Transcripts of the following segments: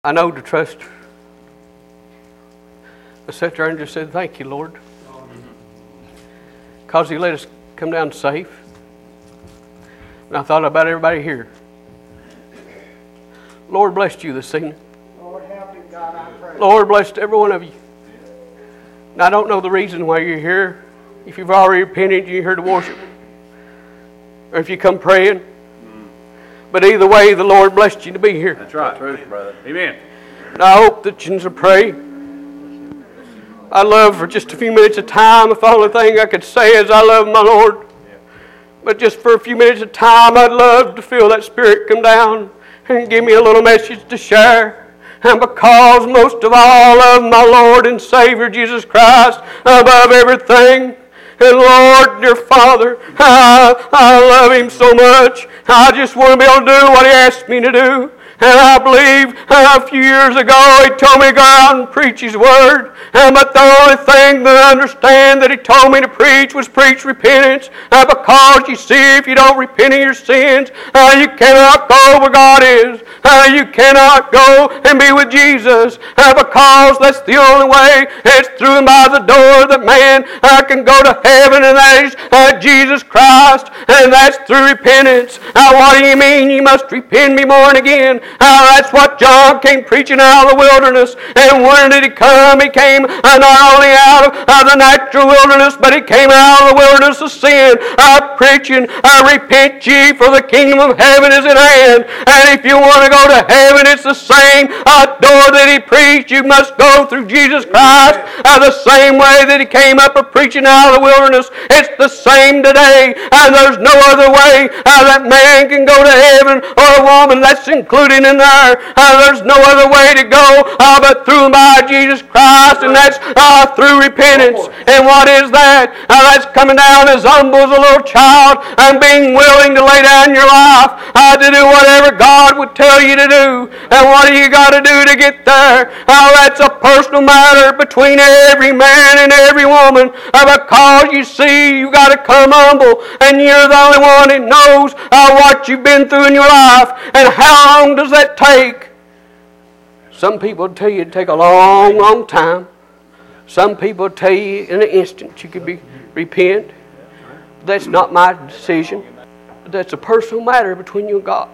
I know to trust her. I sat there and just said, thank you, Lord. Because He let us come down safe. And I thought about everybody here. Lord blessed you this evening. Lord help Him, God, I pray. Lord blessed every one of you. And I don't know the reason why you're here. If you've already repented, you're here to worship. Or if you come praying. But either way, the Lord blessed you to be here. That's right. Truth, brother. Amen. And I hope that you will pray. I'd love for just a few minutes of time, if the only thing I could say is I love my Lord. But just for a few minutes of time, I'd love to feel that Spirit come down and give me a little message to share. And because most of all, I love my Lord and Savior Jesus Christ above everything. And Lord, dear Father, I love Him so much. I just want to be able to do what He asked me to do. And I believe a few years ago He told me to go out and preach His Word. But the only thing that I understand that He told me to preach was preach repentance. Because you see, if you don't repent of your sins, you cannot go where God is. You cannot go and be with Jesus. Because that's the only way. It's through and by the door that man can go to heaven, and that is Jesus Christ. And that's through repentance. What do you mean you must repent and be born again? That's what John came preaching out of the wilderness. And when did He come? He came not only out of the natural wilderness, but He came out of the wilderness of sin, preaching, repent ye, for the kingdom of heaven is at hand. And if you want to go to heaven, it's the same door that He preached. You must go through Jesus Christ the same way that He came up preaching out of the wilderness. It's the same today. And there's no other way that man can go to heaven, or a woman that's included in there. There's no other way to go but through and by Jesus Christ, and that's through repentance. And what is that? That's coming down as humble as a little child and being willing to lay down your life to do whatever God would tell you to do. And what do you got to do to get there? That's a personal matter between every man and every woman. Because you see, you got to come humble, and you're the only one that knows what you've been through in your life. And how long does that take? Some people tell you it'd take a long, long time. Some people tell you in an instant you could repent. That's not my decision. That's a personal matter between you and God.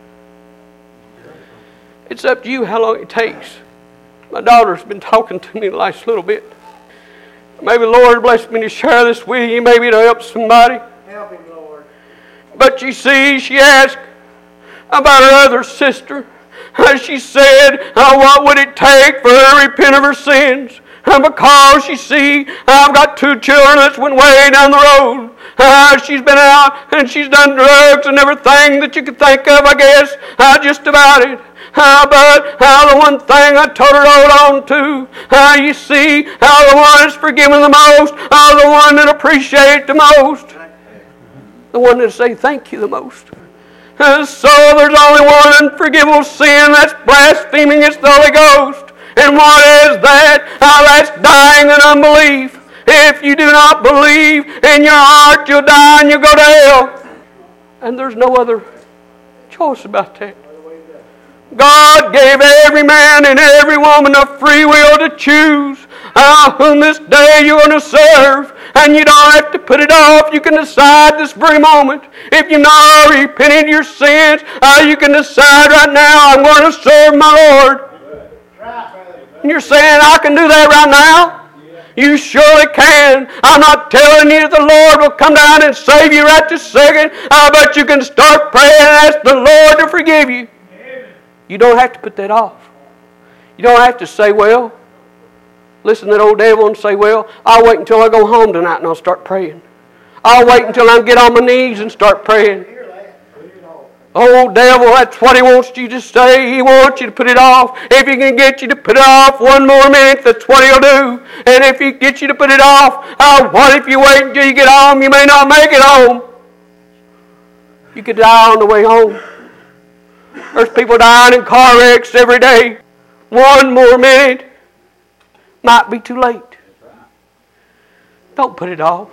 It's up to you how long it takes. My daughter's been talking to me the last little bit. Maybe the Lord blessed me to share this with you. Maybe it'll help somebody. Help Him, Lord. But you see, she asked about her other sister. She said, what would it take for her to repent of her sins? Because you see, I've got two children that's went way down the road. She's been out and she's done drugs and everything that you could think of, I guess, just about it. But the one thing I told her to hold on to, you see, the one that's forgiven the most, the one that appreciates the most, the one that say thank you the most. So there's only one unforgivable sin, that's blaspheming against the Holy Ghost. And what is that? That's dying in unbelief. If you do not believe in your heart, you'll die and you'll go to hell. And there's no other choice about that. God gave every man and every woman a free will to choose whom this day you're going to serve. And you don't have to put it off. You can decide this very moment. If you've not repented of your sins, you can decide right now, I'm going to serve my Lord. And you're saying, I can do that right now? You surely can. I'm not telling you that the Lord will come down and save you right this second, but you can start praying and ask the Lord to forgive you. You don't have to put that off. You don't have to say, well, listen to that old devil and say, well, I'll wait until I go home tonight and I'll start praying. I'll wait until I get on my knees and start praying. Oh, devil, that's what he wants you to say. He wants you to put it off. If he can get you to put it off one more minute, that's what he'll do. And if he gets you to put it off, what if you wait until you get home? You may not make it home. You could die on the way home. There's people dying in car wrecks every day. One more minute might be too late. Don't put it off.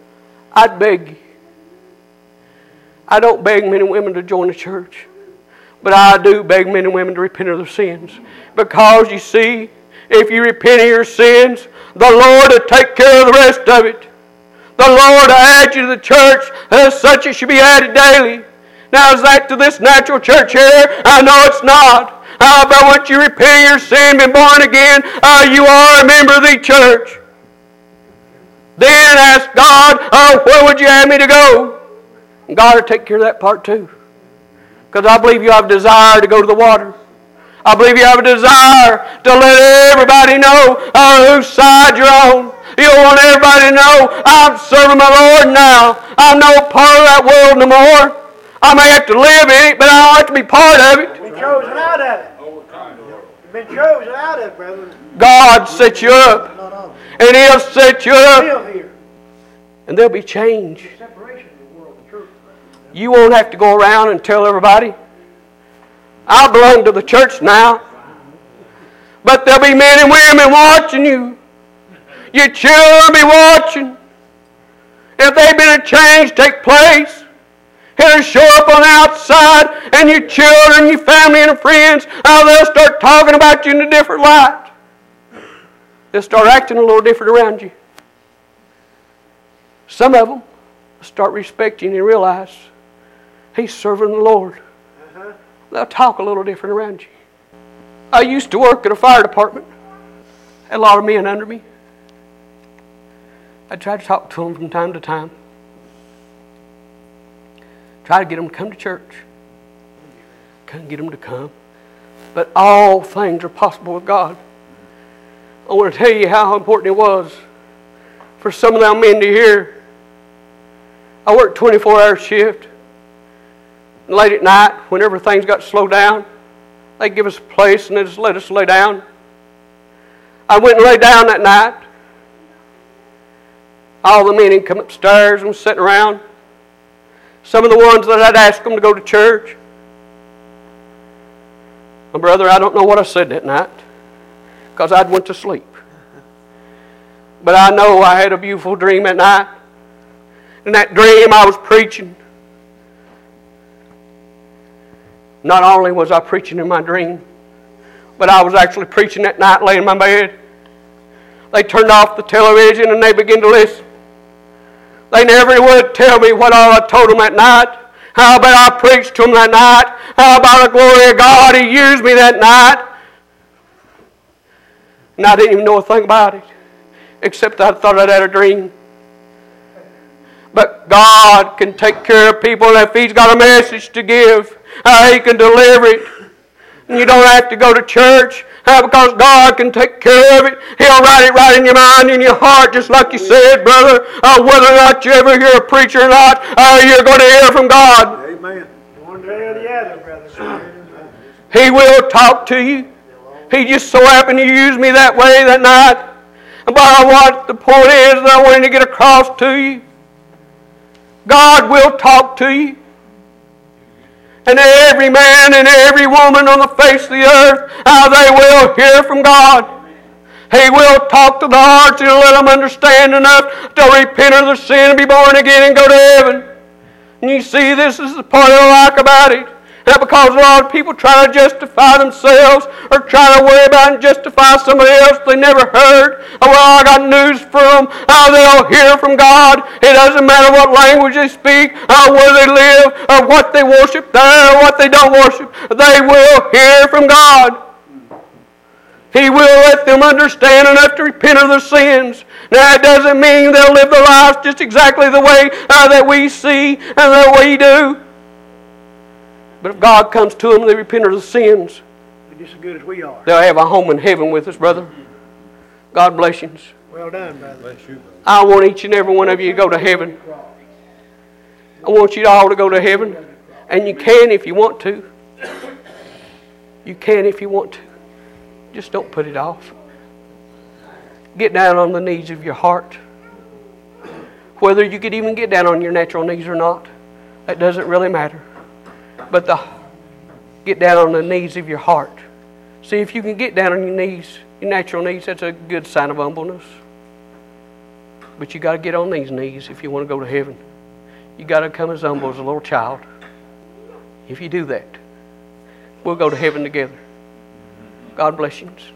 I'd beg you. I don't beg men and women to join the church. But I do beg men and women to repent of their sins. Because you see, if you repent of your sins, the Lord will take care of the rest of it. The Lord will add you to the church. As such, it should be added daily. Now, is that to this natural church here? I know it's not. But once you repent of your sin, been born again, you are a member of the church. Then ask God, where would you have me to go? And God will take care of that part too. Because I believe you have a desire to go to the water. I believe you have a desire to let everybody know whose side you're on. You want everybody to know, I'm serving my Lord now. I'm no part of that world no more. I may have to live in it, but I don't have to be part of it. You've been chosen out of it. You've been chosen out of it, brother. God set you up. And He'll set you up. Live here. And there'll be change. Separation of the world and truth. You won't have to go around and tell everybody, I belong to the church now. But there'll be men and women watching you. Your children will be watching. If they've been a change take place, it'll show up on the outside, and your children, your family, and your friends, they'll start talking about you in a different light. They'll start acting a little different around you. Some of them will start respecting and realize he's serving the Lord. They'll talk a little different around you. I used to work at a fire department. Had a lot of men under me. I tried to talk to them from time to time. Try to get them to come to church. Couldn't get them to come. But all things are possible with God. I want to tell you how important it was for some of them men to hear. I worked 24-hour shift. And late at night, whenever things got slowed down, they'd give us a place and they'd just let us lay down. I went and lay down that night. All the men had come upstairs and was sitting around. Some of the ones that I'd asked them to go to church. My brother, I don't know what I said that night because I'd went to sleep. But I know I had a beautiful dream at night. In that dream I was preaching. Not only was I preaching in my dream, but I was actually preaching that night laying in my bed. They turned off the television and they began to listen. They never would tell me what all I told them that night. How about I preached to them that night? How about the glory of God? He used me that night. And I didn't even know a thing about it, except I thought I'd had a dream. But God can take care of people, and if He's got a message to give, He can deliver it. And you don't have to go to church because God can take care of it. He'll write it right in your mind, in your heart, just like you said, brother. Whether or not you ever hear a preacher or not, you're going to hear from God. Amen. One day or the other, brother. He will talk to you. He just so happened to use me that way that night. But what the point is that I wanted to get across to you, God will talk to you. And every man and every woman on the face of the earth, they will hear from God. He will talk to the hearts and let them understand enough to repent of their sin and be born again and go to heaven. And you see, this is the part I like about it. That because a lot of people try to justify themselves or try to worry about and justify somebody else they never heard. Well, I got news for them. They'll hear from God. It doesn't matter what language they speak, where they live, or what they worship there, or what they don't worship. They will hear from God. He will let them understand enough to repent of their sins. Now, it doesn't mean they'll live their lives just exactly the way that we see and that we do. But if God comes to them and they repent of their sins, They're just as good as we are. they'll have a home in heaven with us, brother. God bless you. Well done, brother. Bless you. I want each and every one of you to go to heaven. I want you all to go to heaven. And you can if you want to. You can if you want to. Just don't put it off. Get down on the knees of your heart. Whether you could even get down on your natural knees or not, that doesn't really matter. But get down on the knees of your heart. See, if you can get down on your knees, your natural knees, that's a good sign of humbleness. But you got to get on these knees if you want to go to heaven. You got to come as humble as a little child. If you do that, we'll go to heaven together. God bless you.